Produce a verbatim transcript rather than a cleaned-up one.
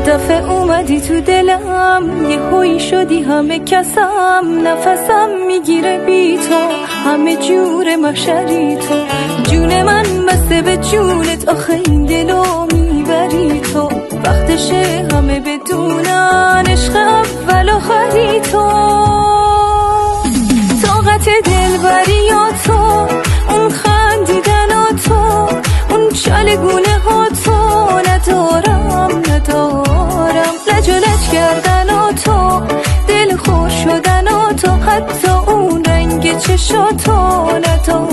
دفعه اومدی تو دلم، یه هوی شدی همه کسم، نفسم میگیره بی تو، همه جور محشری تو، جون من بسته به جونت، آخه این دلو میبری تو، وقتشه همه بدونن عشق اول آخری تو، طاقت دلبری ها تو، اون خندیدن ها تو، اون چالگونه ها تو، ندارم ندارم لجلج کردن ها تو، دل خوش شدن ها تو، حتی اون رنگ چشاتو ندارم.